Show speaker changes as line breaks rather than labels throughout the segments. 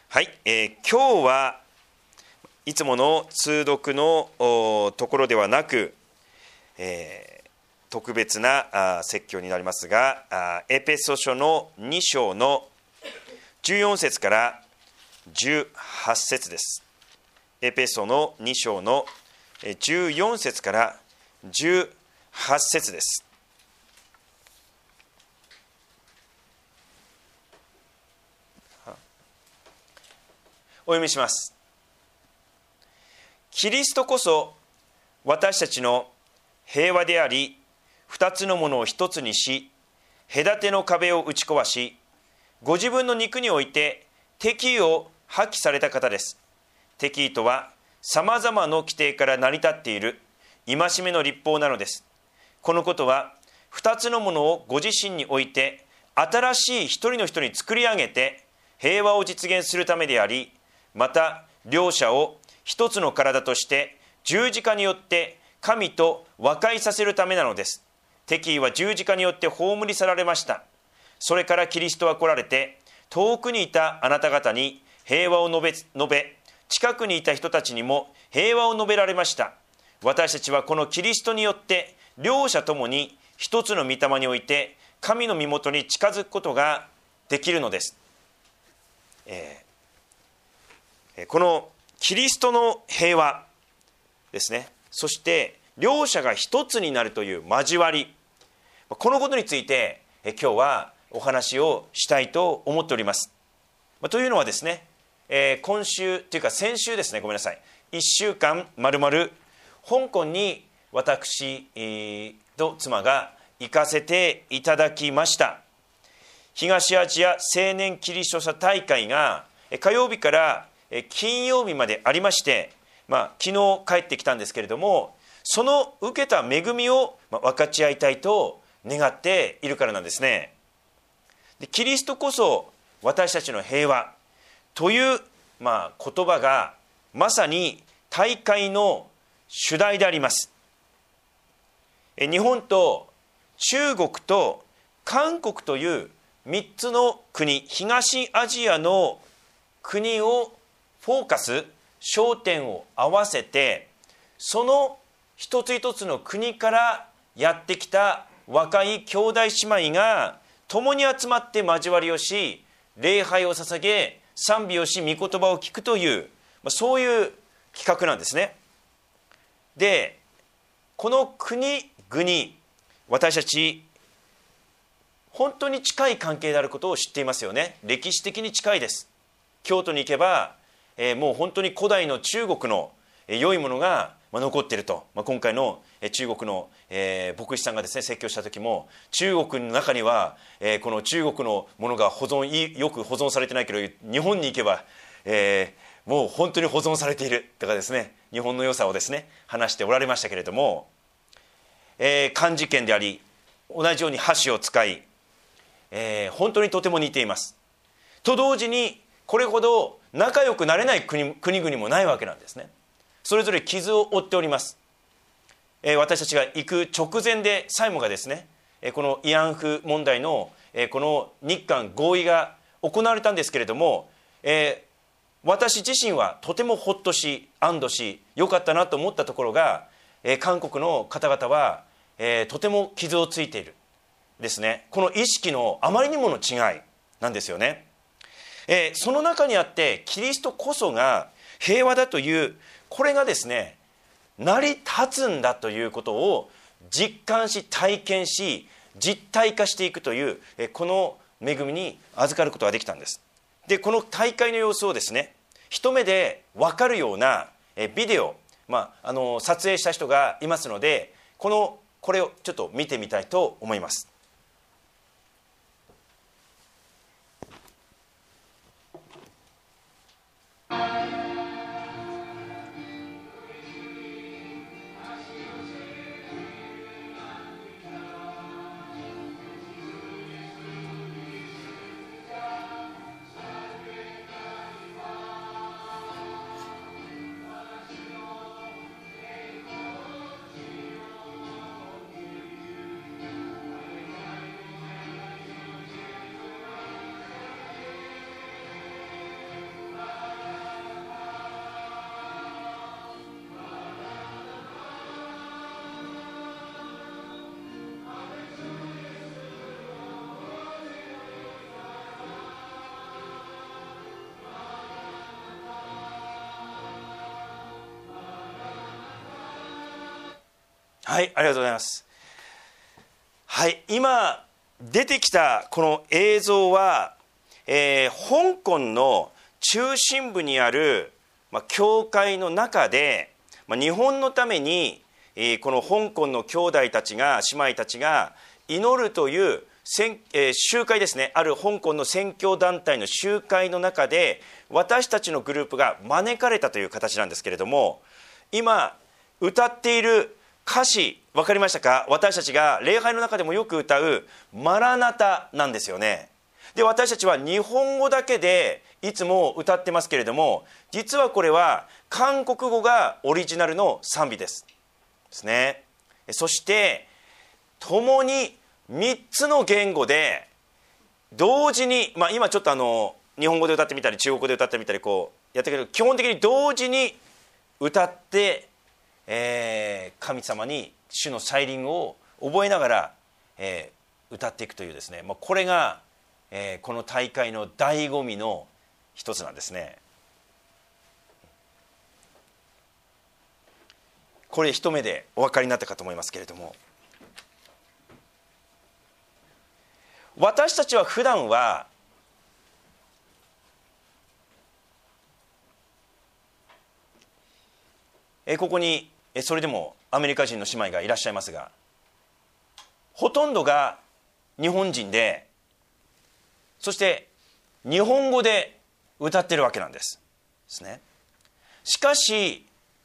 はい、今日はいつもの通読のところではなく、特別な説教になりますが、エペソ書の2章の14節から18節です。エペソの2章の14節から18節です。お読みします。キリストこそ私たちの平和であり、二つのものを一つにし、隔ての壁を打ち壊し、ご自分の肉において敵意を破棄された方です。敵意とはさまざまな規定から成り立っている戒めの律法なのです。このことは二つのものをご自身において新しい一人の人に作り上げて平和を実現するためであり、また両者を一つの体として十字架によって神と和解させるためなのです。敵意は十字架によって葬り去られました。それからキリストは来られて、遠くにいたあなた方に平和を述べ、近くにいた人たちにも平和を述べられました。私たちはこのキリストによって両者ともに一つの御霊において神の身元に近づくことができるのです。このキリストの平和ですね、そして両者が一つになるという交わり、このことについて今日はお話をしたいと思っております。というのはですね、今週というか先週ですね、ごめんなさい、1週間まるまる香港に私と妻が行かせていただきました。東アジア青年キリスト者大会が火曜日から金曜日までありまして、昨日帰ってきたんですけれども、その受けた恵みを分かち合いたいと願っているからなんですね。で、キリストこそ私たちの平和という、言葉がまさに大会の主題であります。日本と中国と韓国という3つの国、東アジアの国をフォーカス、焦点を合わせて、その一つ一つの国からやってきた若い兄弟姉妹が共に集まって交わりをし、礼拝を捧げ、賛美をし、御言葉を聞くという、そういう企画なんですね。で、この国々、私たち本当に近い関係であることを知っていますよね。歴史的に近いです。京都に行けばもう本当に古代の中国の良いものが残っていると、今回の中国の牧師さんがですね、説教した時も、中国の中にはこの中国のものがよく保存されてないけど、日本に行けばもう本当に保存されているとかですね、日本の良さをですね話しておられましたけれども、漢字圏であり、同じように箸を使い、本当にとても似ています。と同時にこれほど仲良くなれない国々もないわけなんですね。それぞれ傷を負っております。私たちが行く直前でさえもがですね、この慰安婦問題のこの日韓合意が行われたんですけれども、私自身はとてもほっとし安堵しよかったなと思ったところが、韓国の方々はとても傷をついているですね。この意識のあまりにもの違いなんですよね。その中にあってキリストこそが平和だという、これがですね成り立つんだということを実感し体験し実体化していくという、この恵みに預かることができたんです。で、この大会の様子をですね一目で分かるようなビデオ、撮影した人がいますので、これをちょっと見てみたいと思います。 はい、ありがとうございます。はい、今出てきたこの映像は、香港の中心部にある、教会の中で、日本のために、この香港の兄弟たちが姉妹たちが祈るという集会ですね。ある香港の宣教団体の集会の中で私たちのグループが招かれたという形なんですけれども、今歌っている歌詞分かりましたか？私たちが礼拝の中でもよく歌うマラナタなんですよね。で、私たちは日本語だけでいつも歌ってますけれども、実はこれは韓国語がオリジナルの賛美ですね。そして共に3つの言語で同時に、今ちょっと日本語で歌ってみたり中国語で歌ってみたりこうやったけど、基本的に同時に歌って、神様に主の再臨を覚えながら、歌っていくというですね、これが、この大会の醍醐味の一つなんですね。これ一目でお分かりになったかと思いますけれども、私たちは普段はここにそれでもアメリカ人の姉妹がいらっしゃいますが、ほとんどが日本人で、そして日本語で歌ってるわけなんですね。しかし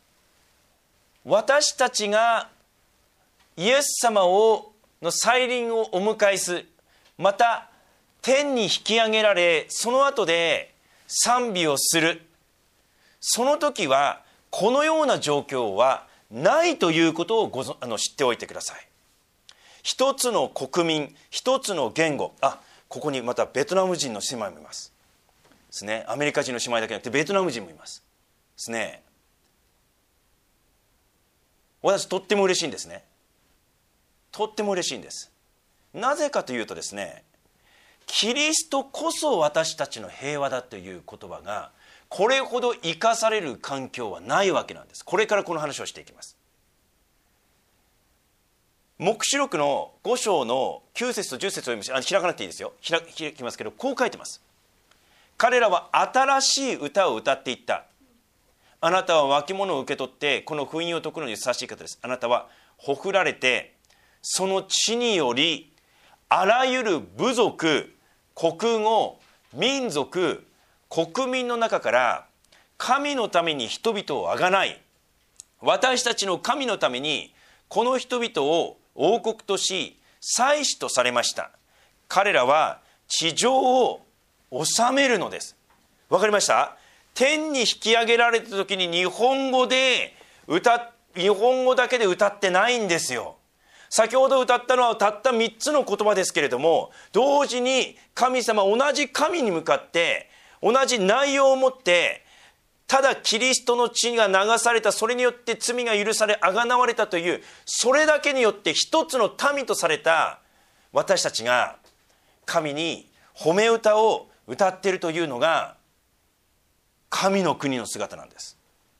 私たちがイエス様の再臨をお迎えする、また天に引き上げられ、その後で賛美をする、その時はこのような状況はないということを知っておいてください。一つの国民、一つの言語、ここにまたベトナム人の姉妹もいますですね。アメリカ人の姉妹だけじゃなくてベトナム人もいますですね。私とっても嬉しいんですね。とっても嬉しいんです。なぜかというとですね、キリストこそ私たちの平和だという言葉がこれほど生かされる環境はないわけなんです。これからこの話をしていきます。黙示録の5章の9節と10節を読みます。開かなくていいですよ。開きますけど、こう書いてます。彼らは新しい歌を歌っていった。あなたは脇物を受け取ってこの封印を解くのにふさわしい方です。あなたはほふられてその地によりあらゆる部族、国語、民族、国民の中から神のために人々をあがない、私たちの神のためにこの人々を王国とし祭司とされました。彼らは地上を治めるのです。わかりました？天に引き上げられた時に日本語だけで歌ってないんですよ。先ほど歌ったのはたった3つの言葉ですけれども、同時に神様、同じ神に向かって同じ内容を持って、ただキリストの血が流された、それによって罪が許されあがなわれたという、それだけによって一つの民とされた私たちが神に褒め歌を歌っているというのが神の国の姿なんです。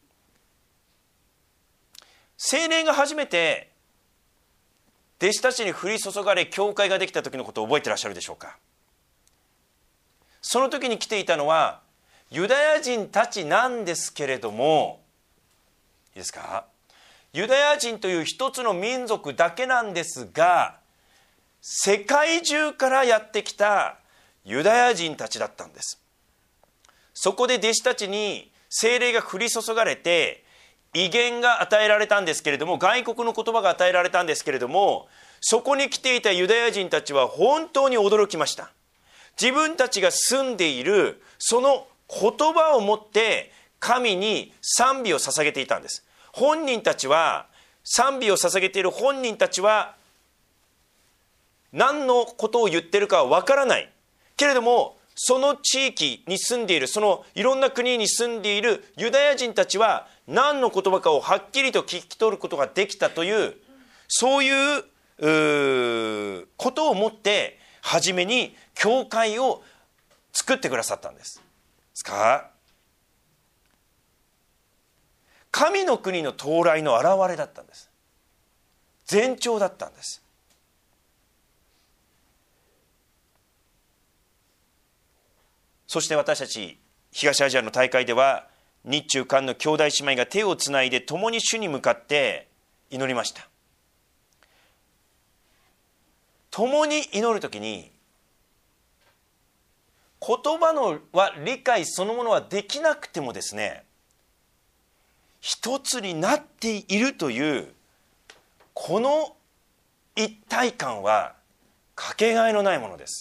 聖霊が初めて弟子たちに降り注がれ教会ができた時のことを覚えてらっしゃるでしょうか？その時に来ていたのはユダヤ人たちなんですけれども、いいですか？ユダヤ人という一つの民族だけなんですが、世界中からやってきたユダヤ人たちだったんです。そこで弟子たちに聖霊が降り注がれて、威厳が与えられたんですけれども、外国の言葉が与えられたんですけれども、そこに来ていたユダヤ人たちは本当に驚きました。自分たちが住んでいるその言葉をもって神に賛美を捧げていたんです。本人たちは、賛美を捧げている本人たちは何のことを言ってるかは分からないけれども、その地域に住んでいる、そのいろんな国に住んでいるユダヤ人たちは何の言葉かをはっきりと聞き取ることができたという、そういうことをもって初めに教会を作ってくださったんです。ですか？神の国の到来の現れだったんです。 前兆だったんです。そして私たち東アジアの大会では、日中韓の兄弟姉妹が手をつないで共に主に向かって祈りました。共に祈るときに、言葉の理解そのものはできなくてもですね、一つになっているというこの一体感はかけがえのないものです。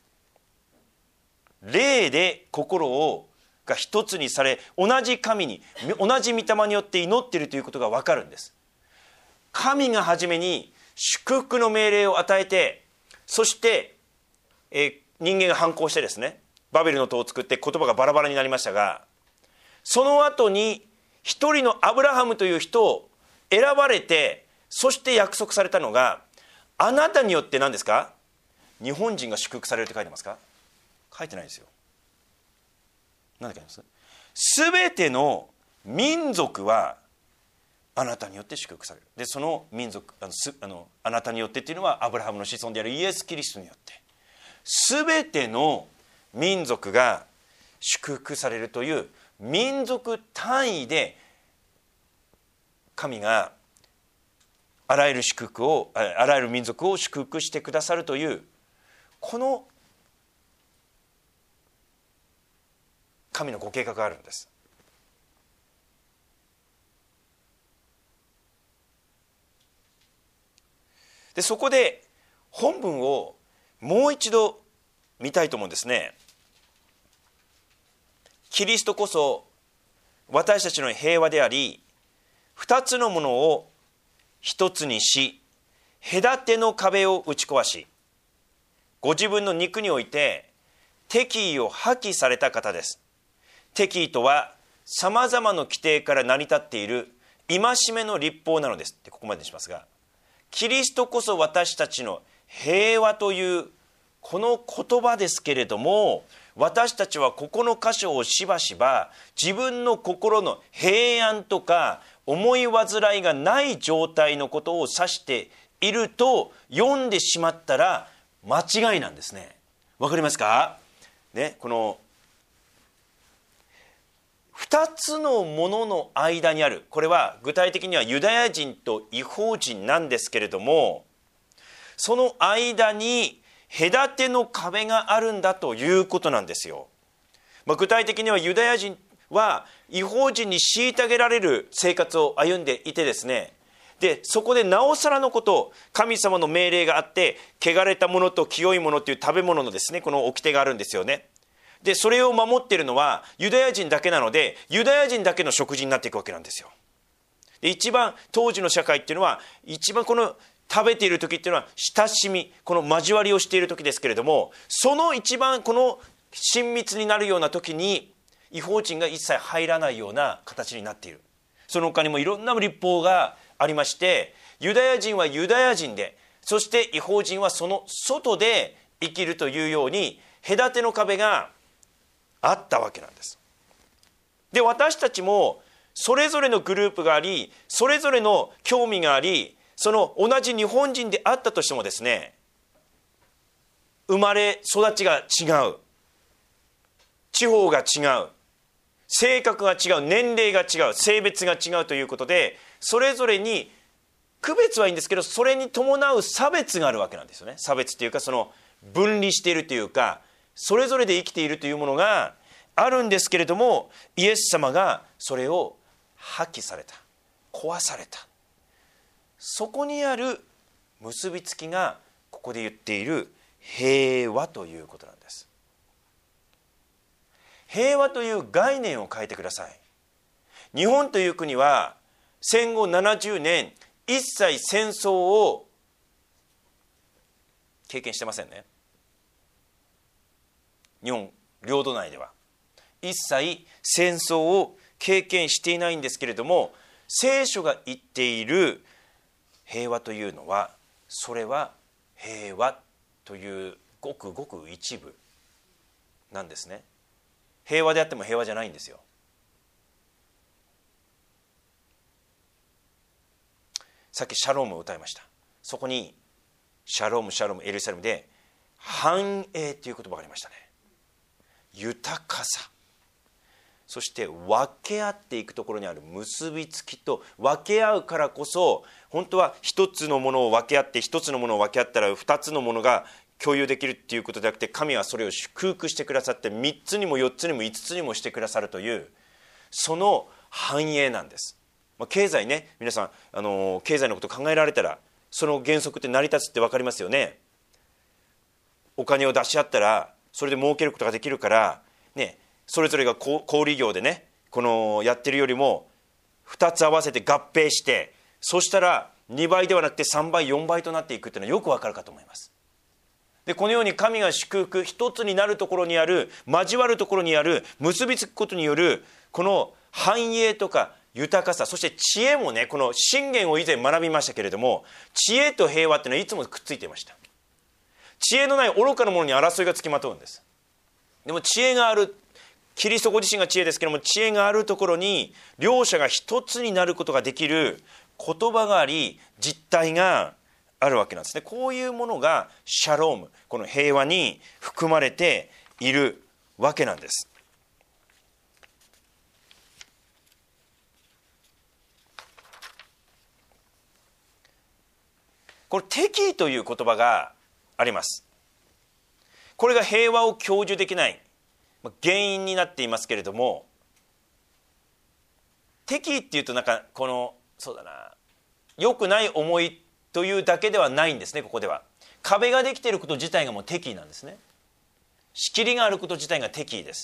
霊で心が一つにされ、同じ神に、同じ御霊によって祈っているということが分かるんです。神が初めに祝福の命令を与えて、そして、人間が反抗してですね、バベルの塔を作って言葉がバラバラになりましたが、その後に一人のアブラハムという人を選ばれて、そして約束されたのが、あなたによって何ですか、日本人が祝福されるって書いてますか？書いてないですよ。何て書いてます？すべての民族はあなたによって祝福される。で、その民族、あなたによってっていうのはアブラハムの子孫であるイエス・キリストによって、すべての民族が祝福されるという民族単位で神があらゆる民族を祝福してくださるという、この神のご計画があるんです。で、そこで本文をもう一度見たいと思うんですね。キリストこそ私たちの平和であり、二つのものを一つにし、隔ての壁を打ち壊し、ご自分の肉において敵意を破棄された方です。敵意とはさまざまな規定から成り立っている戒めの律法なのですって、ここまでにしますが、キリストこそ私たちの平和というこの言葉ですけれども、私たちはここの箇所をしばしば自分の心の平安とか思い煩いがない状態のことを指していると読んでしまったら間違いなんですね。わかりますかね。この二つのものの間にある、これは具体的にはユダヤ人と異邦人なんですけれども、その間に隔ての壁があるんだということなんですよ。具体的にはユダヤ人は異邦人に虐げられる生活を歩んでいてですね、でそこでなおさらのこと、神様の命令があって、汚れたものと清いものという食べ物のですね、この掟があるんですよね。でそれを守っているのはユダヤ人だけなので、ユダヤ人だけの食事になっていくわけなんですよ。で一番当時の社会っていうのは、一番この食べている時っていうのは親しみ、この交わりをしている時ですけれども、その一番この親密になるような時に異邦人が一切入らないような形になっている。その他にもいろんな律法がありまして、ユダヤ人はユダヤ人で、そして異邦人はその外で生きるというように隔ての壁があったわけなんです。で私たちもそれぞれのグループがあり、それぞれの興味があり、その同じ日本人であったとしてもですね、生まれ育ちが違う、地方が違う、性格が違う、年齢が違う、性別が違うということで、それぞれに区別はいいんですけど、それに伴う差別があるわけなんですよね。差別というか、その分離しているというか、それぞれで生きているというものがあるんですけれども、イエス様がそれを破棄された、壊された。そこにある結びつきがここで言っている平和ということなんです。平和という概念を変えてください。日本という国は戦後70年一切戦争を経験してませんね。日本領土内では一切戦争を経験していないんですけれども、聖書が言っている平和というのは、それは平和というごくごく一部なんですね。平和であっても平和じゃないんですよ。 さっきシャロームを歌いました。そこにシャロームシャロームエルサレムで繁栄という言葉がありましたね。豊かさ、そして分け合っていくところにある結びつきと、分け合うからこそ、本当は一つのものを分け合って、一つのものを分け合ったら二つのものが共有できるっていうことではなくて、神はそれを祝福してくださって3つにも4つにも5つにもしてくださるという、その繁栄なんです。経済ね、皆さん経済のことを考えられたらその原則って成り立つって分かりますよね。お金を出し合ったらそれで儲けることができるからね、それぞれが小売業でね、このやってるよりも2つ合わせて合併して、そしたら2倍ではなくて3倍4倍となっていくっていうのはよくわかるかと思います。でこのように神が祝福、一つになるところにある、交わるところにある、結びつくことによるこの繁栄とか豊かさ、そして知恵もね、この箴言を以前学びましたけれども、知恵と平和っていうのはいつもくっついていました。知恵のない愚かなものに争いがつきまとうんです。でも知恵がある、キリストご自身が知恵ですけれども、知恵があるところに両者が一つになることができる言葉があり、実体があるわけなんですね。こういうものがシャローム、この平和に含まれているわけなんです。これ敵意という言葉があります。これが平和を享受できない原因になっていますけれども、敵意っていうとなんかこのそうだな、良くない思いというだけではないんですね。ここでは壁ができていること自体がもう敵意なんですね。仕切りがあること自体が敵意です。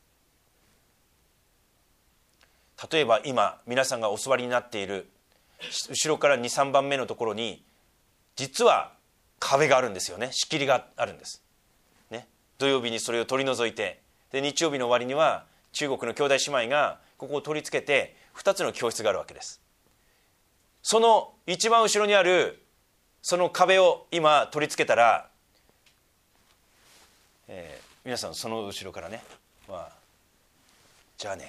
例えば今皆さんがお座りになっている後ろから 2,3 番目のところに実は壁があるんですよね。仕切りがあるんです、ね、土曜日にそれを取り除いて、で日曜日の終わりには中国の兄弟姉妹がここを取り付けて2つの教室があるわけです。その一番後ろにあるその壁を今取り付けたら、皆さんその後ろからね、じゃあね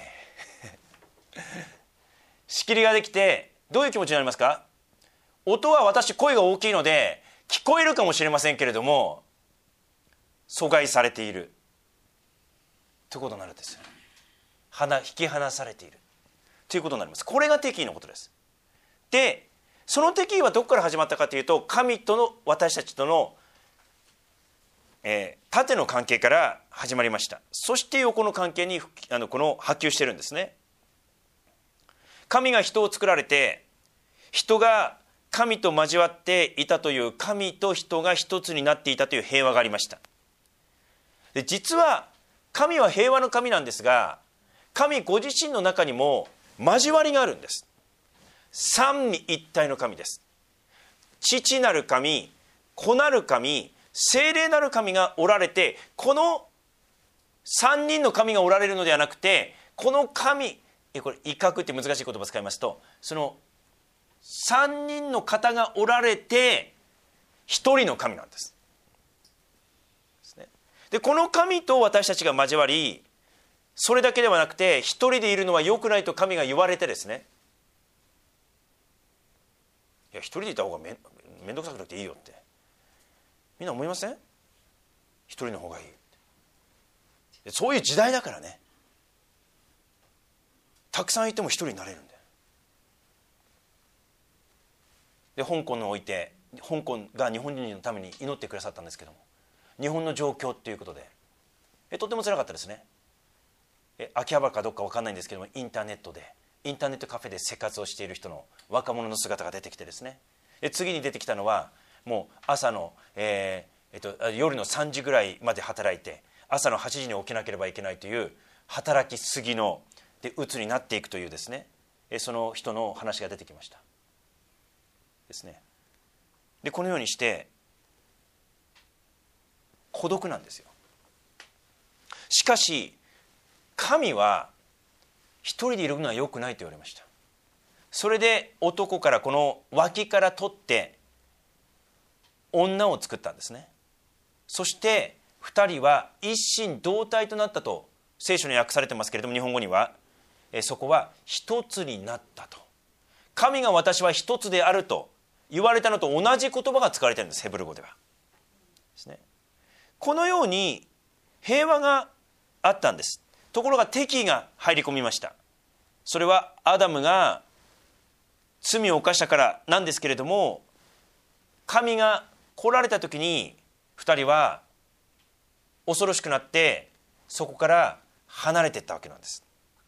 仕切りができてどういう気持ちになりますか？音は私声が大きいので聞こえるかもしれませんけれども阻害されているということになるんですよ。引き離されているということになります。これが敵意のことです。でその敵意はどこから始まったかというと、神との私たちとの、縦の関係から始まりました。そして横の関係にこの波及してるんですね。神が人を作られて、人が神と交わっていたという、神と人が一つになっていたという平和がありました。で実は神は平和の神なんですが、神ご自身の中にも交わりがあるんです。三位一体の神です。父なる神、子なる神、聖霊なる神がおられて、この三人の神がおられるのではなくて、この神、これ威嚇って難しい言葉を使いますと、その三人の方がおられて一人の神なんです。でこの神と私たちが交わり、それだけではなくて一人でいるのは良くないと神が言われてですね、いや一人でいた方がめんどくさくなくていいよってみんな思いません？一人の方がいい。そういう時代だからね、たくさんいても一人になれるんだよ。で香港において、香港が日本人のために祈ってくださったんですけども、日本の状況っていうことでとても辛かったですね。秋葉原かどっか分かんないんですけども、インターネットカフェで生活をしている人の若者の姿が出てきてですね、次に出てきたのはもう朝の、夜の3時ぐらいまで働いて朝の8時に起きなければいけないという働きすぎので鬱になっていくというですね、その人の話が出てきましたですね。でこのようにして孤独なんですよ。しかし神は一人でいるのは良くないと言われました。それで男からこの脇から取って女を作ったんですね。そして二人は一心同体となったと聖書に訳されてますけれども、日本語にはそこは一つになったと。 神が私は一つであると言われたのと同じ言葉が使われているんです、ヘブル語ではですね。このように平和があったんです。ところが敵意が入り込みました。それはアダムが罪を犯したからなんですけれども、神が来られた時に2人は恐ろしくなってそこから離れていったわけなんです。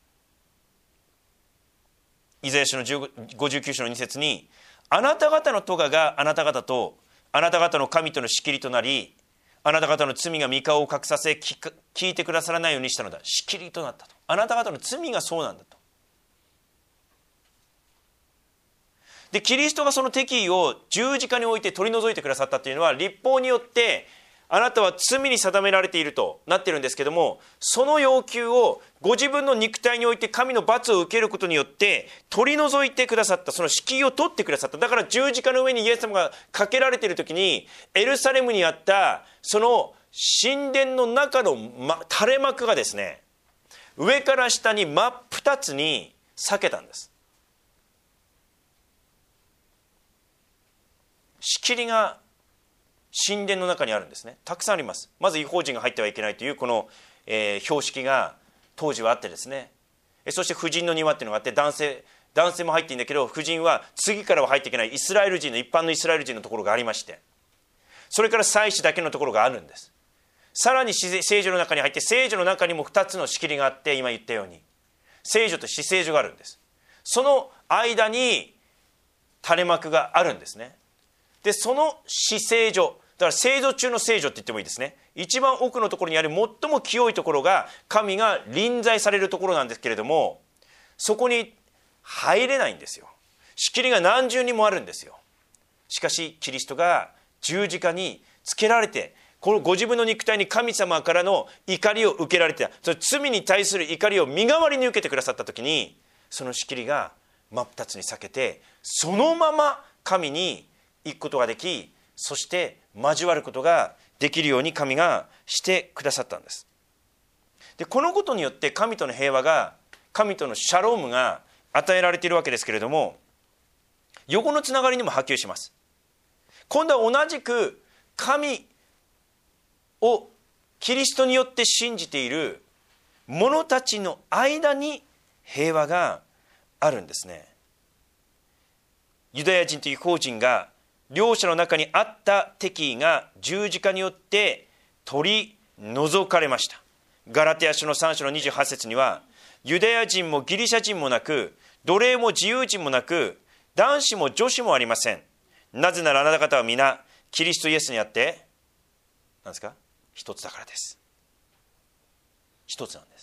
イザヤ書の59章の2節に、あなた方の咎があなた方とあなた方の神との仕切りとなり、あなた方の罪が御顔を隠させ聞いてくださらないようにしたのだ。仕切りとなったと。あなた方の罪がそうなんだと。で、キリストがその敵意を十字架に置いて取り除いてくださったというのは、律法によってあなたは罪に定められているとなっているんですけども、その要求をご自分の肉体において神の罰を受けることによって取り除いてくださった、その敷居を取ってくださった。だから十字架の上にイエス様がかけられている時に、エルサレムにあったその神殿の中の垂れ幕がですね、上から下に真っ二つに裂けたんです。仕切りが神殿の中にあるんですね。たくさんあります。まず異邦人が入ってはいけないというこの、標識が当時はあってですね、そして婦人の庭っていうのがあって、男性も入っていいんだけど、婦人は次からは入っていけないイスラエル人の、一般のイスラエル人のところがありまして、それから祭司だけのところがあるんです。さらに聖女の中に入って、聖女の中にも2つの仕切りがあって、今言ったように聖女と至聖所があるんです。その間に垂れ幕があるんですね。で、その至聖所、だから聖所中の聖所って言ってもいいですね。一番奥のところにある最も清いところが神が臨在されるところなんですけれども、そこに入れないんですよ。仕切りが何重にもあるんですよ。しかしキリストが十字架につけられて、このご自分の肉体に神様からの怒りを受けられて、その罪に対する怒りを身代わりに受けてくださった時に、その仕切りが真っ二つに裂けて、そのまま神に行くことができ、そして交わることができるように神がしてくださったんです。で、このことによって神との平和が、神とのシャロームが与えられているわけですけれども、横のつながりにも波及します。今度は同じく神をキリストによって信じている者たちの間に平和があるんですね。ユダヤ人と異邦人が両者の中にあった敵意が十字架によって取り除かれました。ガラテヤ書の3章の28節には、ユダヤ人もギリシャ人もなく、奴隷も自由人もなく、男子も女子もありません。なぜならあなた方は皆キリストイエスにあって何ですか、一つだからです。一つなんです。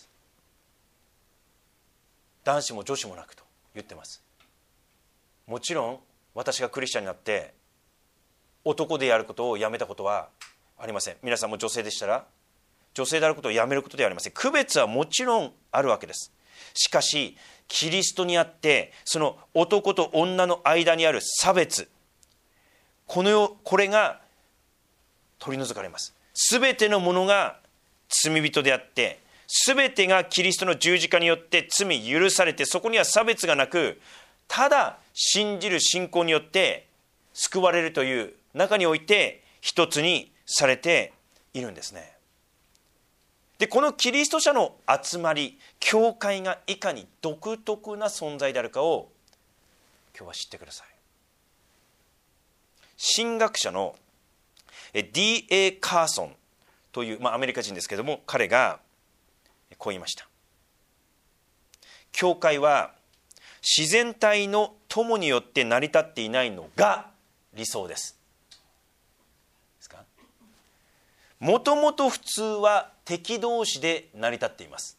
男子も女子もなくと言ってます。もちろん私がクリスチャンになって男でやることをやめたことはありません。皆さんも女性でしたら女性であることをやめることではありません。区別はもちろんあるわけです。しかしキリストにあってその男と女の間にある差別、これが取り除かれます。すべてのものが罪人であって、すべてがキリストの十字架によって罪許されて、そこには差別がなく、ただ信じる信仰によって救われるという中において一つにされているんですね。で、このキリスト者の集まり、教会がいかに独特な存在であるかを今日は知ってください。神学者の D.A. カーソンという、アメリカ人ですけれども、彼がこう言いました。教会は自然体の友によって成り立っていないのが理想です。もともと普通は敵同士で成り立っています。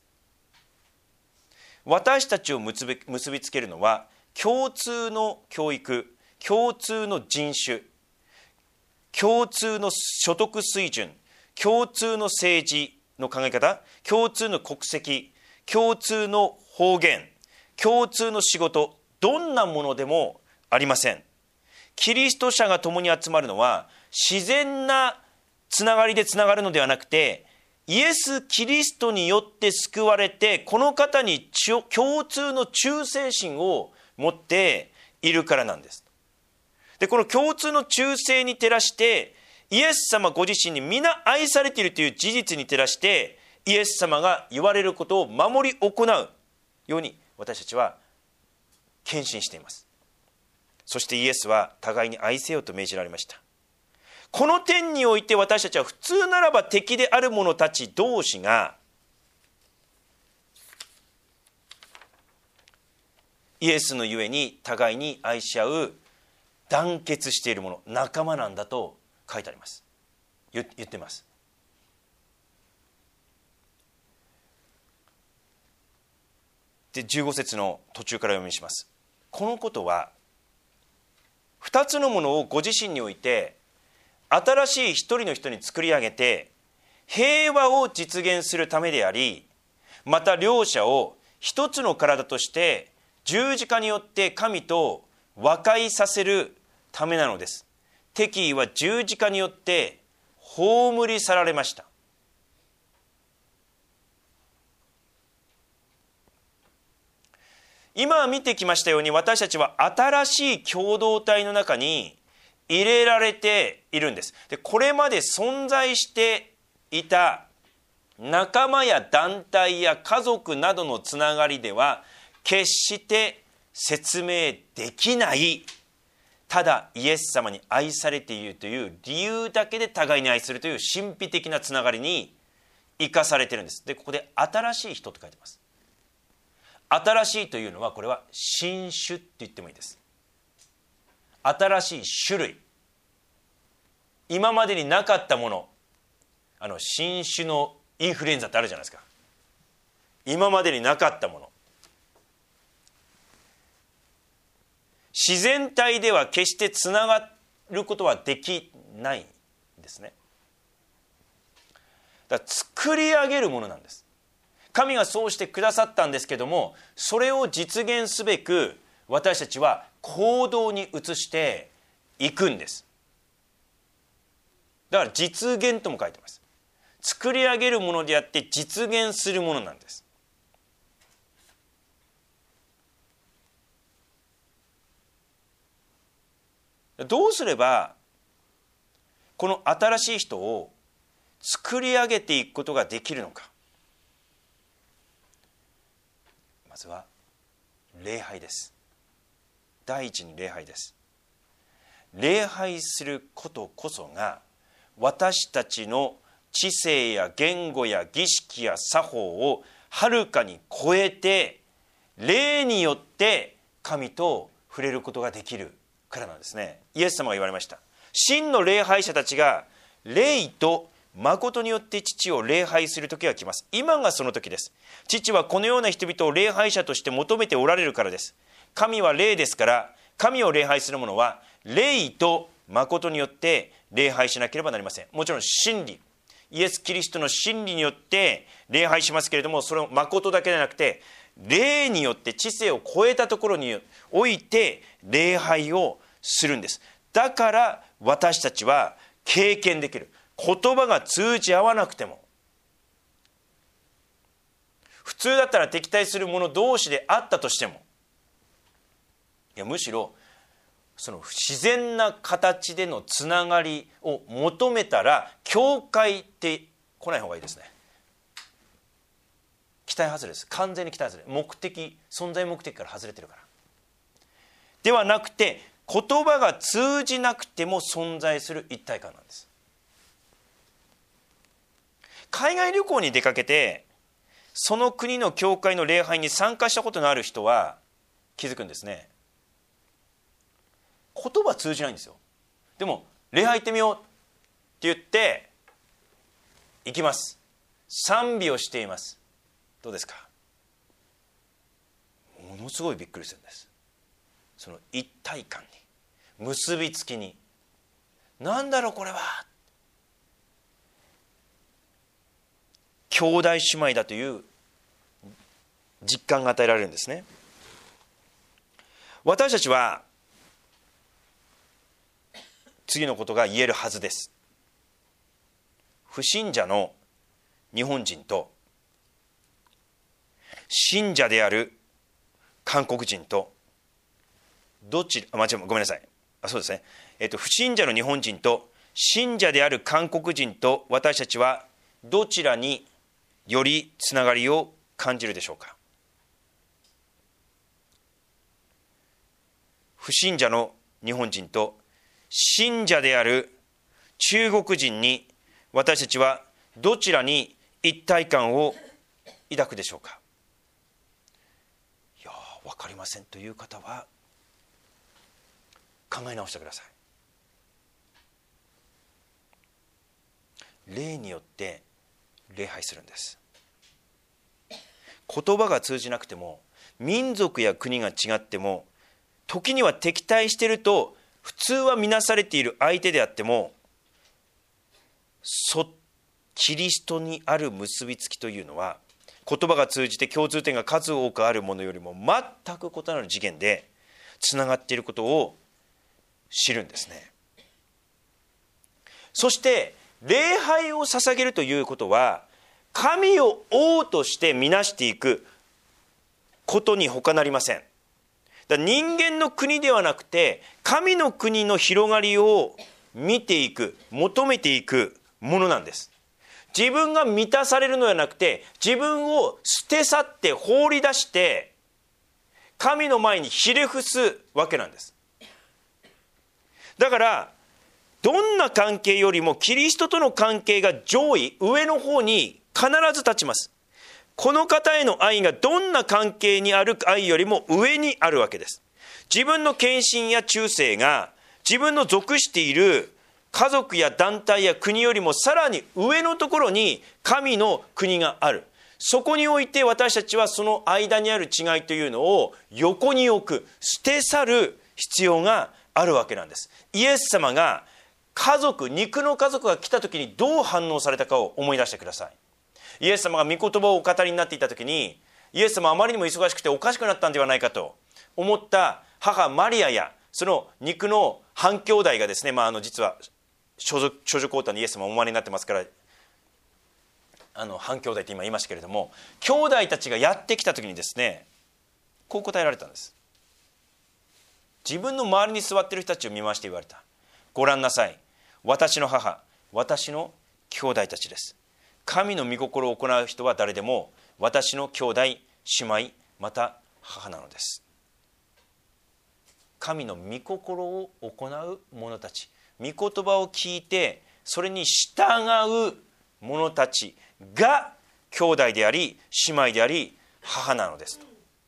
私たちを結びつけるのは共通の教育、共通の人種、共通の所得水準、共通の政治の考え方、共通の国籍、共通の方言、共通の仕事、どんなものでもありません。キリスト者が共に集まるのは自然なつながりでつながるのではなくて、イエス・キリストによって救われて、この方に共通の忠誠心を持っているからなんです。で、この共通の忠誠に照らして、イエス様ご自身に皆愛されているという事実に照らして、イエス様が言われることを守り行うように私たちは献身しています。そしてイエスは互いに愛せよと命じられました。この点において私たちは普通ならば敵である者たち同士がイエスのゆえに互いに愛し合う団結している者、仲間なんだと書いてあります。言ってます。で、15節の途中から読みします。このことは2つのものをご自身において新しい一人の人に作り上げて平和を実現するためであり、また両者を一つの体として十字架によって神と和解させるためなのです。敵意は十字架によって葬り去られました。今見てきましたように、私たちは新しい共同体の中に入れられているんです。で、これまで存在していた仲間や団体や家族などのつながりでは決して説明できない、ただイエス様に愛されているという理由だけで互いに愛するという神秘的なつながりに生かされているんです。で、ここで新しい人と書いてます。新しいというのは、これは新種って言ってもいいです。新しい種類、今までになかったもの。新種のインフルエンザってあるじゃないですか。今までになかったもの。自然体では決してつながることはできないんですね。だから作り上げるものなんです。神がそうしてくださったんですけども、それを実現すべく私たちは行動に移していくんです。だから実現とも書いてます。作り上げるものであって実現するものなんです。どうすればこの新しい人を作り上げていくことができるのか。まずは礼拝です。第一に礼拝です。礼拝することこそが私たちの知性や言語や儀式や作法をはるかに超えて、霊によって神と触れることができるからなんですね。イエス様が言われました。真の礼拝者たちが霊と誠によって父を礼拝する時が来ます。今がその時です。父はこのような人々を礼拝者として求めておられるからです。神は霊ですから、神を礼拝する者は霊と誠によって礼拝しなければなりません。もちろん真理、イエス・キリストの真理によって礼拝しますけれども、それを誠だけでなくて霊によって知性を超えたところにおいて礼拝をするんです。だから私たちは経験できる。言葉が通じ合わなくても、普通だったら敵対する者同士であったとしても、いやむしろその自然な形でのつながりを求めたら教会って来ない方がいいですね。期待外れです。完全に期待外れ。存在目的から外れてるから。ではなくて、言葉が通じなくても存在する一体感なんです。海外旅行に出かけてその国の教会の礼拝に参加したことのある人は気づくんですね。言葉通じないんですよ。でも礼拝行ってみようって言って行きます。賛美をしています。どうですか。ものすごいびっくりするんです。その一体感に、結びつきに、なんだろうこれは、兄弟姉妹だという実感が与えられるんですね。私たちは次のことが言えるはずです。不信者の日本人と信者である韓国人とごめんなさい。そうですね。不信者の日本人と信者である韓国人と私たちはどちらによりつながりを感じるでしょうか。不信者の日本人と信者である中国人に私たちはどちらに一体感を抱くでしょうか。いや、分かりませんという方は考え直してください。霊によって礼拝するんです。言葉が通じなくても、民族や国が違っても、時には敵対していると普通は見なされている相手であっても、キリストにある結びつきというのは、言葉が通じて共通点が数多くあるものよりも全く異なる次元でつながっていることを知るんですね。そして礼拝を捧げるということは、神を王として見なしていくことに他なりません。人間の国ではなくて、神の国の広がりを見ていく、求めていくものなんです。自分が満たされるのではなくて、自分を捨て去って放り出して神の前にひれ伏すわけなんです。だからどんな関係よりもキリストとの関係が上位、上の方に必ず立ちます。この方への愛がどんな関係にある愛よりも上にあるわけです。自分の献身や忠誠が自分の属している家族や団体や国よりもさらに上のところに神の国がある。そこにおいて私たちはその間にある違いというのを横に置く、捨て去る必要があるわけなんです。イエス様が肉の家族が来た時にどう反応されたかを思い出してください。イエス様が御言葉をお語りになっていた時に、イエス様あまりにも忙しくておかしくなったんではないかと思った母マリアやその肉の半兄弟がですね、実は少女コータにイエス様お生まれになってますから、半兄弟って今言いましたけれども、兄弟たちがやってきた時にですね、こう答えられたんです。自分の周りに座っている人たちを見まして言われた。ご覧なさい、私の母、私の兄弟たちです。神の御心を行う人は誰でも私の兄弟、姉妹、また母なのです。神の御心を行う者たち、御言葉を聞いてそれに従う者たちが兄弟であり姉妹であり母なのですと。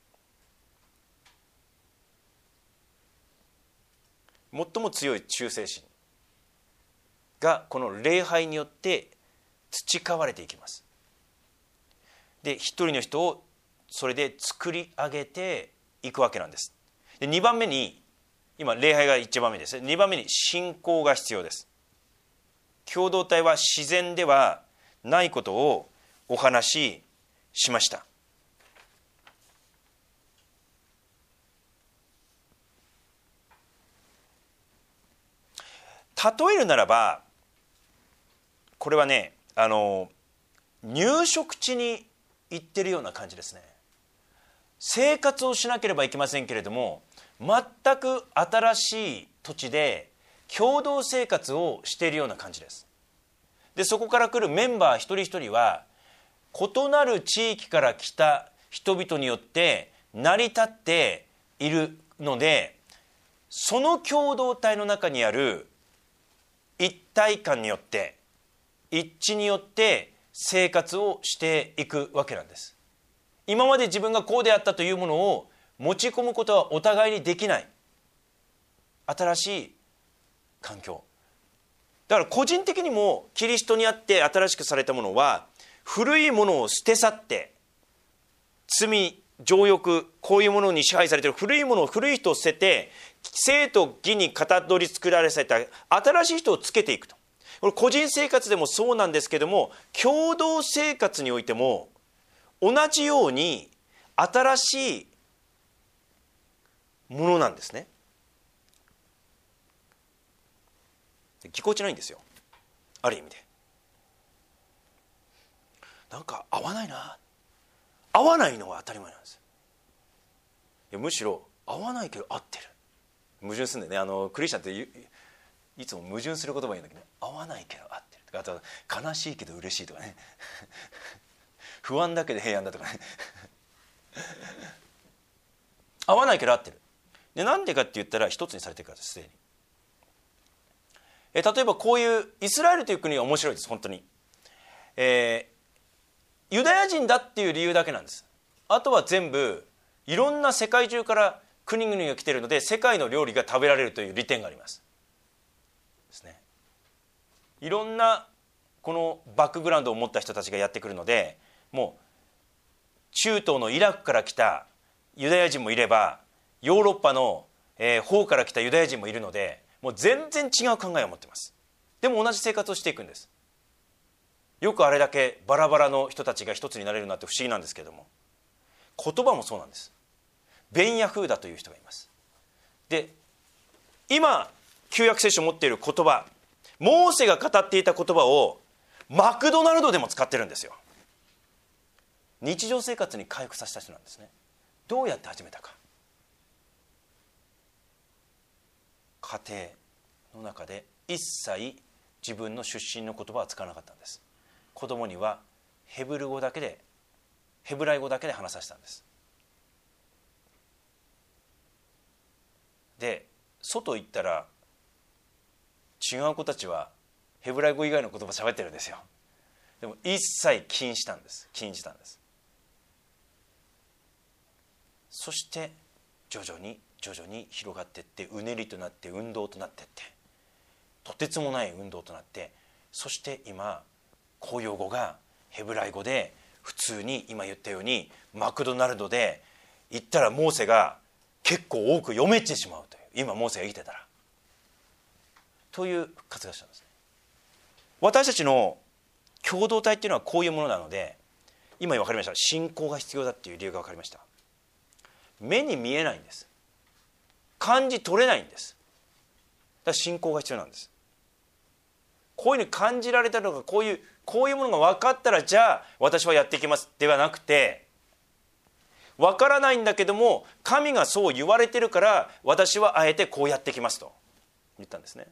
最も強い忠誠心がこの礼拝によって培われていきます。で、一人の人をそれで作り上げていくわけなんです。で、2番目に、今礼拝が1番目ですね。2番目に信仰が必要です。共同体は自然ではないことをお話ししました。例えるならば、これはね、入植地に行ってるような感じですね。生活をしなければいけませんけれども、全く新しい土地で共同生活をしているような感じです。で、そこから来るメンバー一人一人は異なる地域から来た人々によって成り立っているので、その共同体の中にある一体感によって、一致によって生活をしていくわけなんです。今まで自分がこうであったというものを持ち込むことはお互いにできない新しい環境だから、個人的にもキリストにあって新しくされたものは、古いものを捨て去って、罪、情欲、こういうものに支配されている古いものを、古い人を捨てて、生と義にかたどり作られた新しい人をつけていくと。これ個人生活でもそうなんですけども、共同生活においても同じように新しいものなんですね。ぎこちないんですよ、ある意味で。なんか合わないな、合わないのは当たり前なんです。いや、むしろ合わないけど合ってる、 矛盾するんだよね。クリスチャンっていつも矛盾する言葉言うんだけどね、合わないけど合ってるとか、あと悲しいけど嬉しいとかね不安だけど平安だとかね合わないけど合ってる。でなんでかって言ったら一つにされてるからです。すでに例えばこういうイスラエルという国は面白いです。本当に、ユダヤ人だっていう理由だけなんです。あとは全部いろんな世界中から国々が来ているので、世界の料理が食べられるという利点がありますですね。いろんなこのバックグラウンドを持った人たちがやってくるので、もう中東のイラクから来たユダヤ人もいれば、ヨーロッパの方から来たユダヤ人もいるので、もう全然違う考えを持っています。でも同じ生活をしていくんです。よくあれだけバラバラの人たちが一つになれるなって不思議なんですけれども、言葉もそうなんです。ベンヤフーダという人がいます。で今旧約聖書を持っている言葉、モーセが語っていた言葉をマクドナルドでも使ってるんですよ。日常生活に回復させた人なんですね。どうやって始めたか。家庭の中で一切自分の出身の言葉は使わなかったんです。子供にはヘブライ語だけで話させたんです。で外行ったら違う子たちはヘブライ語以外の言葉喋ってるんですよ。でも一切禁じたんです。そして徐々に広がっていって、うねりとなって運動となっていって、とてつもない運動となって、そして今公用語がヘブライ語で、普通に今言ったようにマクドナルドで言ったらモーセが結構多く読めてしまうという、今モーセが生きてたらという復活がしたんですね。私たちの共同体っていうのはこういうものなので、今分かりました。信仰が必要だっていう理由が分かりました。目に見えないんです。感じ取れないんです。だから信仰が必要なんです。こういうふうに感じられたのが、こういうものが分かったら、じゃあ私はやっていきますではなくて、分からないんだけども神がそう言われてるから私はあえてこうやっていきますと言ったんですね。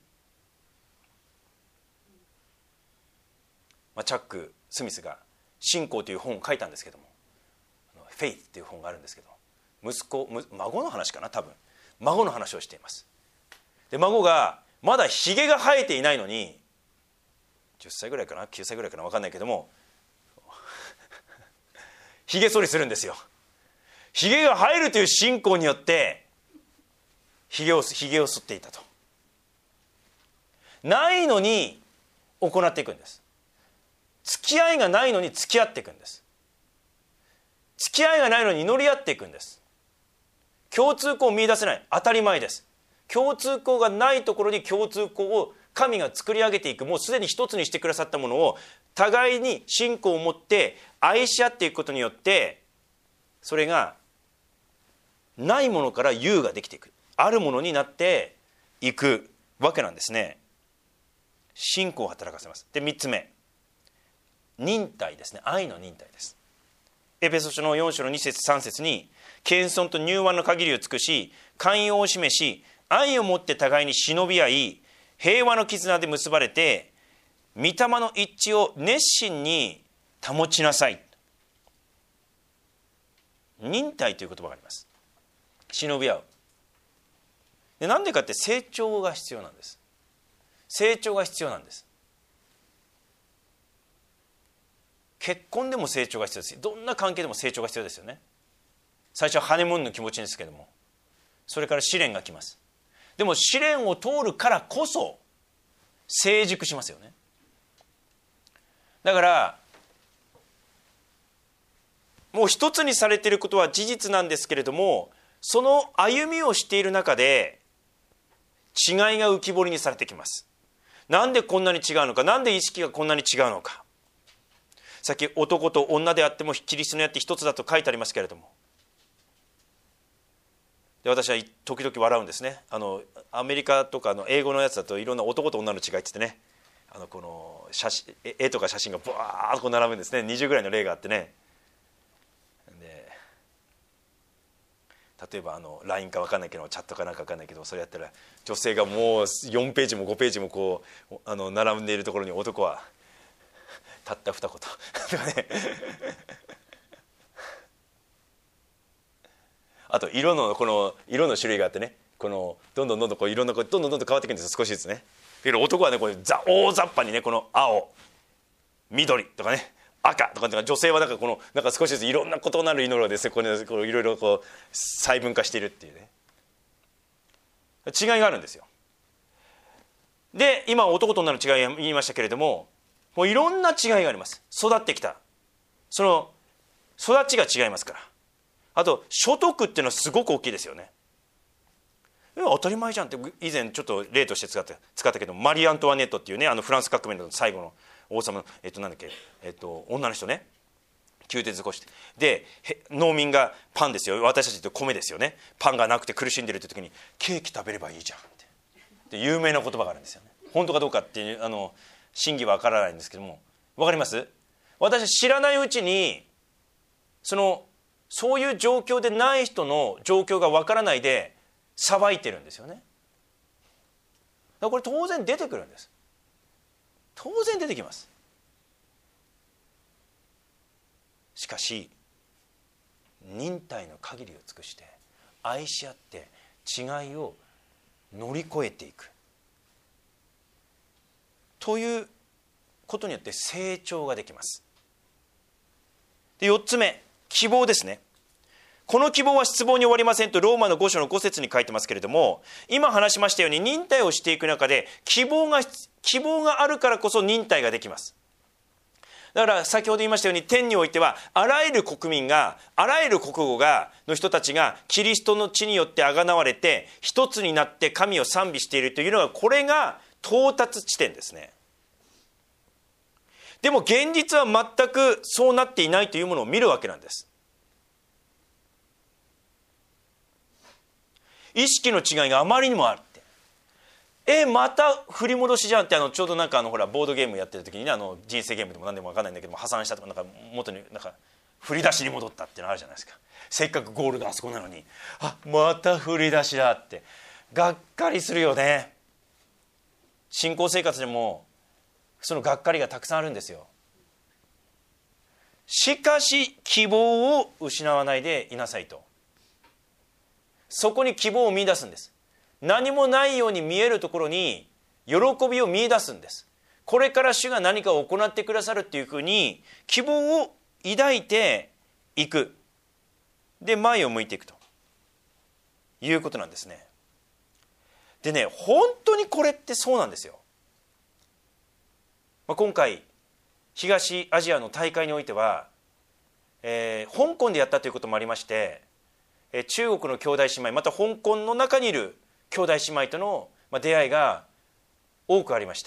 チャック・スミスが信仰という本を書いたんですけども、フェイスという本があるんですけど、孫の話かな、多分孫の話をしています。で孫がまだひげが生えていないのに、10歳ぐらいかな9歳ぐらいかな分かんないけどもひげ剃りするんですよ。ひげが生えるという信仰によってひげを剃っていたと。ないのに行っていくんです。付き合いがないのに付き合っていくんです。付き合いがないのに祈り合っていくんです。共通項を見出せない、当たり前です。共通項がないところに共通項を神が作り上げていく。もうすでに一つにしてくださったものを互いに信仰を持って愛し合っていくことによって、それがないものから有ができていく、あるものになっていくわけなんですね。信仰を働かせます。で3つ目、忍耐ですね。愛の忍耐です。エペソ書の4章の2節3節に、謙遜と柔和の限りを尽くし、寛容を示し、愛をもって互いに忍び合い、平和の絆で結ばれて、御霊の一致を熱心に保ちなさい。忍耐という言葉があります。忍び合う。でなんでかって成長が必要なんです。成長が必要なんです。結婚でも成長が必要です。どんな関係でも成長が必要ですよね。最初はハネムーンの気持ちですけども、それから試練が来ます。でも試練を通るからこそ成熟しますよね。だからもう一つにされていることは事実なんですけれども、その歩みをしている中で違いが浮き彫りにされてきます。なんでこんなに違うのか、なんで意識がこんなに違うのか。さっき男と女であってもキリストにあって一つだと書いてありますけれども、で私は時々笑うんですね。アメリカとかの英語のやつだといろんな男と女の違いって言ってね、この絵とか写真がブワーッとこう並ぶんですね。20ぐらいの例があってね。 例えばLINE か分かんないけどチャットかなんか分かんないけど、それやったら女性がもう4ページも5ページもこう並んでいるところに男はたった二言とかねあと色の種類があってね、どんどんこう色のどんどん変わっていくんですよ、少しずつね。だけど男はね、これ大雑把にね、この青、緑とかね、赤とか、女性はなんか少しずついろんな異なる色がですね、こういろいろこう細分化しているっていうね、違いがあるんですよ。で、今男と女の違いを言いましたけれども、もういろんな違いがあります。育ってきたその育ちが違いますから。あと所得っていうのはすごく大きいですよね。当たり前じゃんって以前ちょっと例として使ったけど、マリー・アントワネットっていうね、フランス革命の最後の王様のなんだっけ、女の人ね、宮廷尽こして、で農民がパンですよ、私たちと米ですよね、パンがなくて苦しんでるって時にケーキ食べればいいじゃんって有名な言葉があるんですよね。本当かどうかっていう真偽は分からないんですけども、分かります？私知らないうちにそういう状況でない人の状況が分からないで裁いてるんですよね。だからこれ当然出てくるんです。当然出てきます。しかし忍耐の限りを尽くして愛し合って違いを乗り越えていくということによって成長ができます。で、4つ目、希望ですね。この希望は失望に終わりませんとローマの5章の5節に書いてますけれども、今話しましたように忍耐をしていく中で希望があるからこそ忍耐ができます。だから先ほど言いましたように、天においてはあらゆる国民が、あらゆる国語の人たちがキリストの血によってあがなわれて一つになって神を賛美しているというのが、これが到達地点ですね。でも現実は全くそうなっていないというものを見るわけなんです。意識の違いがあまりにもあって、また振り戻しじゃんって、ちょうどなんかほらボードゲームやってる時にね、人生ゲームでも何でも分かんないんだけども、破産したとかなんか元になんか振り出しに戻ったっていうのあるじゃないですか。せっかくゴールがあそこなのに、また振り出しだってがっかりするよね。信仰生活でもそのがっかりがたくさんあるんですよ。しかし希望を失わないでいなさいと、そこに希望を見出すんです。何もないように見えるところに喜びを見出すんです。これから主が何かを行ってくださるっていうふうに希望を抱いていく。で、前を向いていくということなんですね。でね、本当にこれってそうなんですよ。今回東アジアの大会においては、香港でやったということもありまして、中国の兄弟姉妹、また香港の中にいる兄弟姉妹との出会いが多くありました。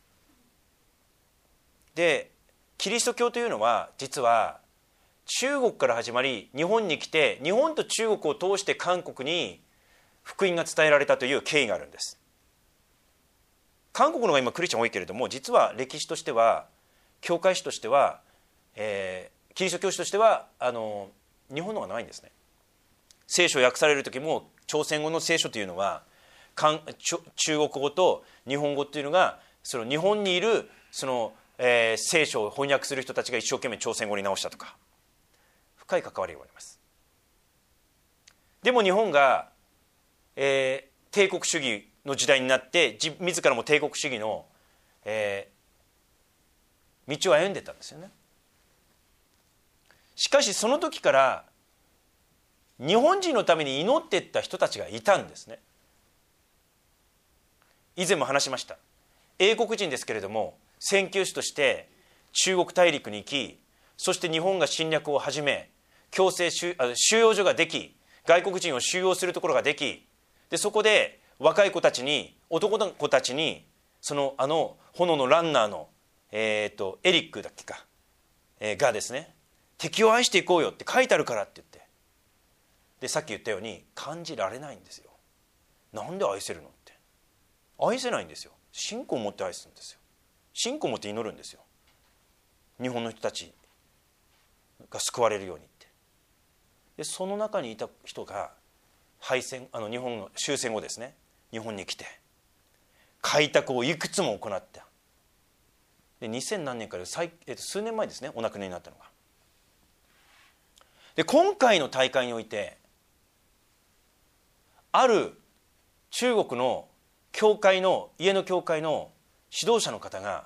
で、キリスト教というのは実は中国から始まり日本に来て、日本と中国を通して韓国に福音が伝えられたという経緯があるんです。韓国の方が今クリスチャン多いけれども、実は歴史としては、教会史としては、キリスト教史としては日本の方が長いんですね。聖書を訳される時も朝鮮語の聖書というのは中国語と日本語というのが、その日本にいる聖書を翻訳する人たちが一生懸命朝鮮語に直したとか、深い関わりがあります。でも日本が、帝国主義の時代になって自らも帝国主義の、道を歩んでたんですよね。しかしその時から日本人のために祈っていった人たちがいたんですね。以前も話しました。英国人ですけれども、宣教師として中国大陸に行き、そして日本が侵略を始め、強制収容所ができ、外国人を収容するところができ、でそこで若い子たちに、男の子たちに、炎のランナーの、エリックだっけか、がですね、敵を愛していこうよって書いてあるからって言って、でさっき言ったように感じられないんですよ。なんで愛せるのって、愛せないんですよ。信仰を持って愛するんですよ。信仰を持って祈るんですよ。日本の人たちが救われるようにって。でその中にいた人が日本の終戦後ですね、日本に来て開拓をいくつも行った。で2000何年から数年前ですね、お亡くなりになったのが。で今回の大会においてある中国の家の教会の指導者の方が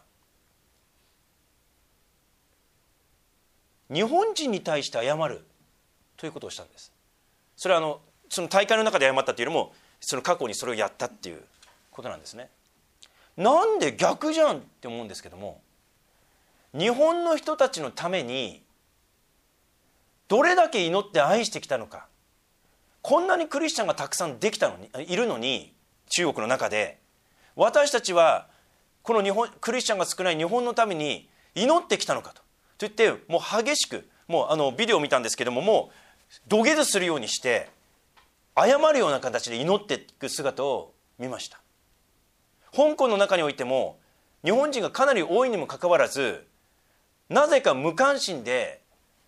日本人に対して謝るということをしたんです。それはその大会の中で謝ったというよりも、その過去にそれをやったっていうことなんですね。なんで逆じゃんって思うんですけども、日本の人たちのためにどれだけ祈って愛してきたのか。こんなにクリスチャンがたくさんいるのに、中国の中で私たちはこのクリスチャンが少ない日本のために祈ってきたのかと言って、もう激しく、もうビデオを見たんですけども、もう土下座するようにして謝るような形で祈っていく姿を見ました。香港の中においても日本人がかなり多いにもかかわらず、なぜか無関心で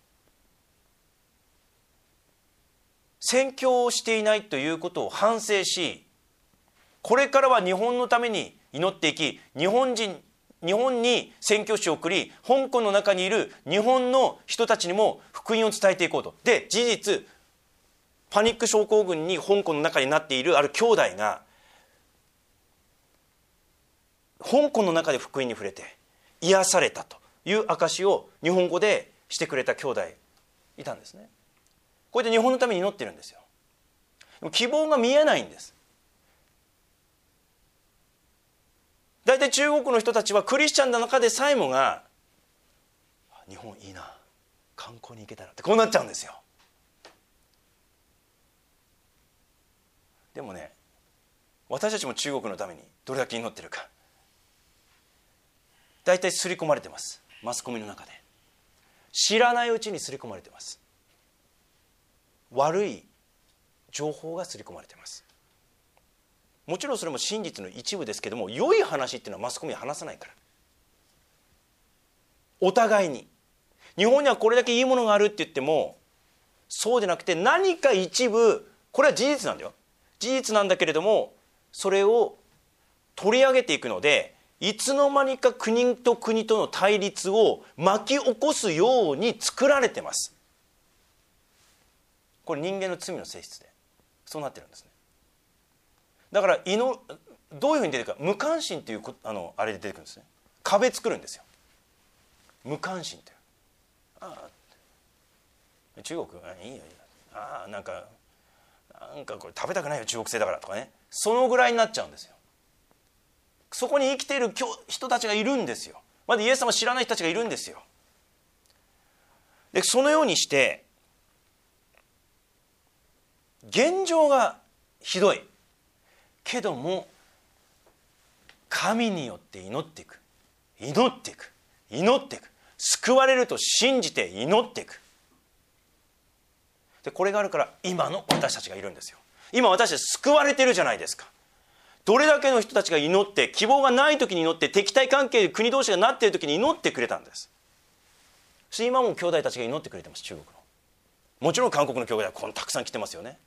宣教をしていないということを反省し、これからは日本のために祈っていき、日本に宣教師を送り、香港の中にいる日本の人たちにも福音を伝えていこうと。で事実パニック症候群に香港の中になっているある兄弟が香港の中で福音に触れて癒されたという証を日本語でしてくれた兄弟いたんですね。これで日本のために祈ってるんですよ。でも希望が見えないんです。大体中国の人たちはクリスチャンの中でさえもが、日本いいな、観光に行けたらってこうなっちゃうんですよ。でもね、私たちも中国のためにどれだけ祈ってるか、大体刷り込まれてます。マスコミの中で知らないうちに刷り込まれてます。悪い情報が刷り込まれてます。もちろんそれも真実の一部ですけども、良い話っていうのはマスコミは話さないから。お互いに日本にはこれだけいいものがあるって言っても、そうでなくて何か一部、これは事実なんだよ、事実なんだけれども、それを取り上げていくので、いつの間にか国と国との対立を巻き起こすように作られてます。これ人間の罪の性質でそうなってるんですね。だからどういうふうに出てくるか、無関心というあれで出てくるんですね。壁作るんですよ、無関心という。中国いいよいいよ、なんかこれ食べたくないよ中国製だからとかね、そのぐらいになっちゃうんですよ。そこに生きている人たちがいるんですよ。まだイエス様を知らない人たちがいるんですよ。でそのようにして現状がひどいけども、神によって祈っていく、救われると信じて祈っていく。でこれがあるから今の私たちがいるんですよ。今私たち救われてるじゃないですか。どれだけの人たちが祈って、希望がない時に祈って、敵対関係で国同士がなっている時に祈ってくれたんです。そして今も兄弟たちが祈ってくれてます。中国の、もちろん韓国の兄弟はたくさん来てますよね。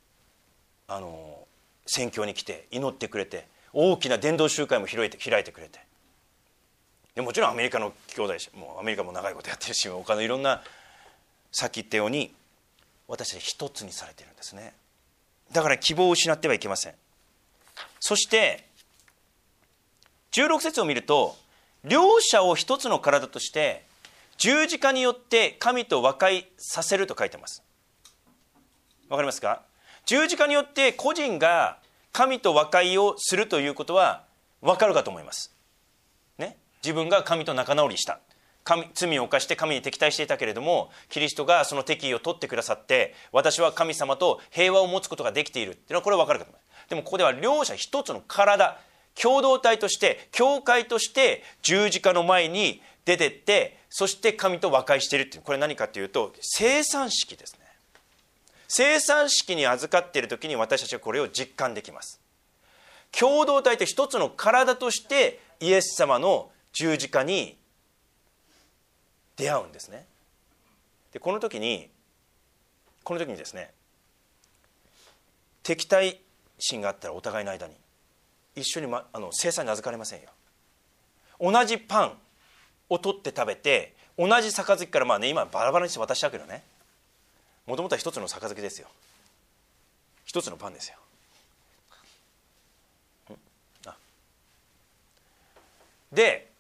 宣教に来て祈ってくれて、大きな伝道集会も開いてくれて、でもちろんアメリカの兄弟もアメリカも長いことやってるし、他のいろんな、さっき言ったように私たち一つにされているんですね。だから希望を失ってはいけません。そして16節を見ると、両者を一つの体として十字架によって神と和解させると書いてます。わかりますか？十字架によって個人が神と和解をするということは分かるかと思います、ね、自分が神と仲直りした、罪を犯して神に敵対していたけれども、キリストがその敵意を取ってくださって、私は神様と平和を持つことができているっていうのは、これは分かるかと思います。でもここでは両者一つの体、共同体として教会として十字架の前に出てって、そして神と和解しているっていう、これ何かというと生産式ですね。生産式に預かっている時に私たちはこれを実感できます。共同体と一つの体としてイエス様の十字架に出会うんですね。でこの時にですね、 敵対心があったらお互いの間に一緒に、制裁に預かれませんよ。同じパンを取って食べて同じ杯から、今バラバラにして渡したけどね、もともとは一つの杯ですよ。一つのパンですよ。で、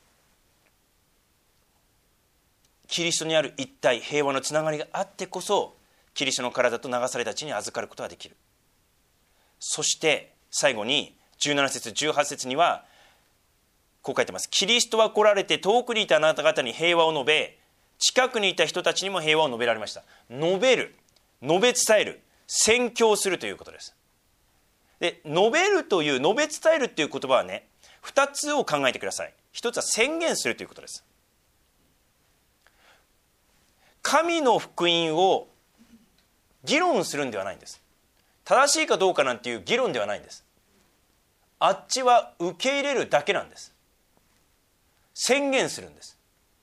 キリストにある一体平和のつながりがあってこそ、キリストの体と流された血に預かることができる。そして最後に17節18節にはこう書いてます。キリストは来られて遠くにいたあなた方に平和を述べ、近くにいた人たちにも平和を述べられました。述べる、述べ伝える、宣教するということです。で、述べるという、述べ伝えるという言葉はね、2つを考えてください。1つは宣言するということです。神の福音を議論するんではないんです。正しいかどうかなんていう議論ではないんです。あっちは受け入れるだけなんです。宣言するんです。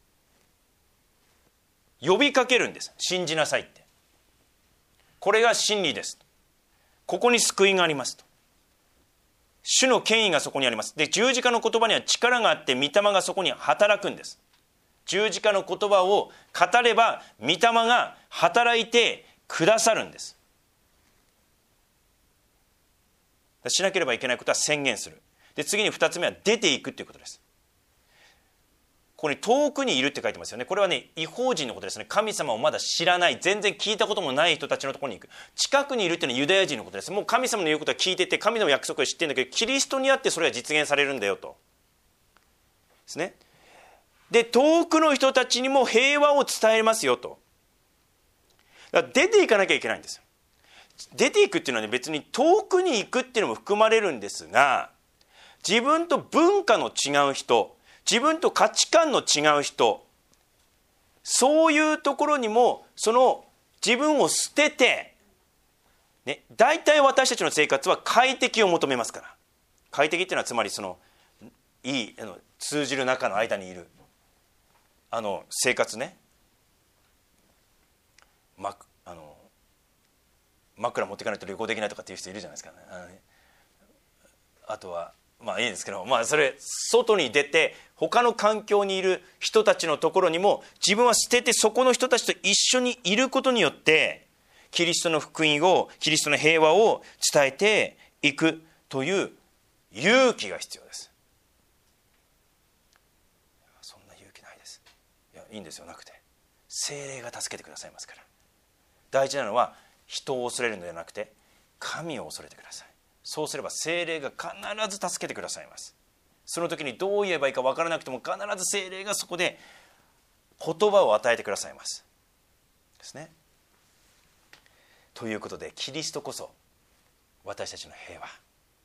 呼びかけるんです。信じなさいって。これが真理です。ここに救いがありますと。主の権威がそこにあります。で、十字架の言葉には力があって、御霊がそこに働くんです。十字架の言葉を語れば、御霊が働いてくださるんです。しなければいけないことは宣言する。で、次に2つ目は出ていくということです。ここに遠くにいるって書いてますよね。これはね、異邦人のことですね。神様をまだ知らない、全然聞いたこともない人たちのところに行く。近くにいるっていうのはユダヤ人のことです。もう神様の言うことは聞いてて、神の約束を知ってるんだけど、キリストにあってそれが実現されるんだよと。ですね。で、遠くの人たちにも平和を伝えますよと。だから出ていかなきゃいけないんですよ。出ていくっていうのはね、別に遠くに行くっていうのも含まれるんですが、自分と文化の違う人、自分と価値観の違う人、そういうところにもその自分を捨てて、ね、大体私たちの生活は快適を求めますから。快適っていうのはつまりそのいい通じる中の間にいる生活ね、枕持っていかないと旅行できないとかっていう人いるじゃないですかね。あとはいいですけど、それ外に出て他の環境にいる人たちのところにも自分は捨てて、そこの人たちと一緒にいることによってキリストの福音を、キリストの平和を伝えていくという勇気が必要です。そんな勇気ないです。いいんですよ、なくて聖霊が助けてくださいますから。大事なのは人を恐れるのではなくて神を恐れてください。そうすれば聖霊が必ず助けてくださいます。その時にどう言えばいいか分からなくても必ず聖霊がそこで言葉を与えてくださいますですね。ということで、キリストこそ私たちの平和。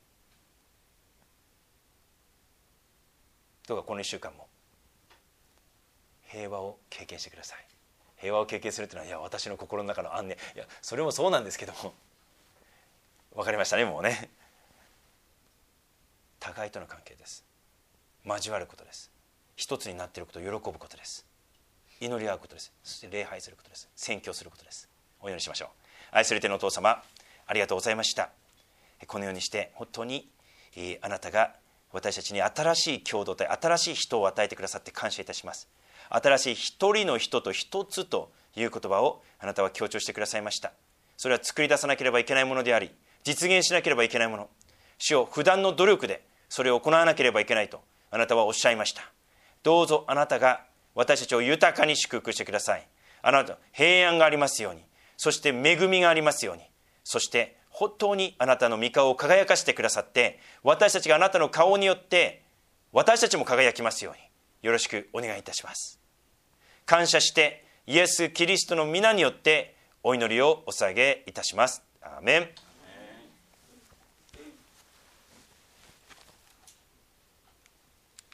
どうかこの1週間も平和を経験してください。平和を経験するというのは、私の心の中の安寧、それもそうなんですけども、分かりましたね。もうね、互いとの関係です。交わることです。一つになっていることを喜ぶことです。祈り合うことです。そして礼拝することです。宣教することです。お祈りしましょう。愛する天のお父様、ありがとうございました。このようにして本当にあなたが私たちに新しい共同体、新しい人を与えてくださって感謝いたします。新しい一人の人と一つという言葉をあなたは強調してくださいました。それは作り出さなければいけないものであり、実現しなければいけないもの、主を普段の努力でそれを行わなければいけないとあなたはおっしゃいました。どうぞあなたが私たちを豊かに祝福してください。あなた平安がありますように、そして恵みがありますように、そして本当にあなたの御顔を輝かせてくださって、私たちがあなたの顔によって私たちも輝きますようによろしくお願いいたします。感謝してイエス・キリストの皆によってお祈りをお捧げいたします。アーメン。